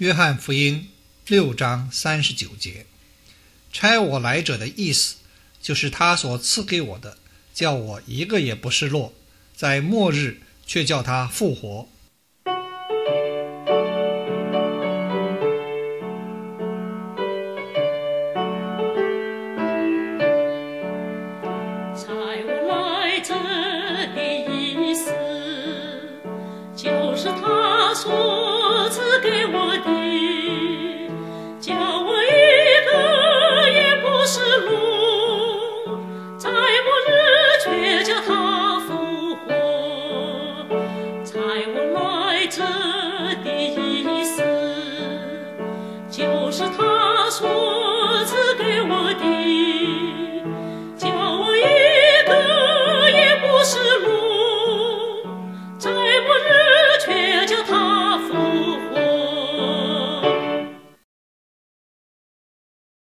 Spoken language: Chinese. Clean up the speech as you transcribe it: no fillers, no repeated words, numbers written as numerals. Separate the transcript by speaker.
Speaker 1: 约翰福音6章39节，差我来者的意思，就是他所赐给我的，叫我一个也不失落，在末日却叫他复活。
Speaker 2: 差我来者的意思，就是他所赐给我的，叫我一个也不失落，在末日却叫他复活。差我来者的意思，就是他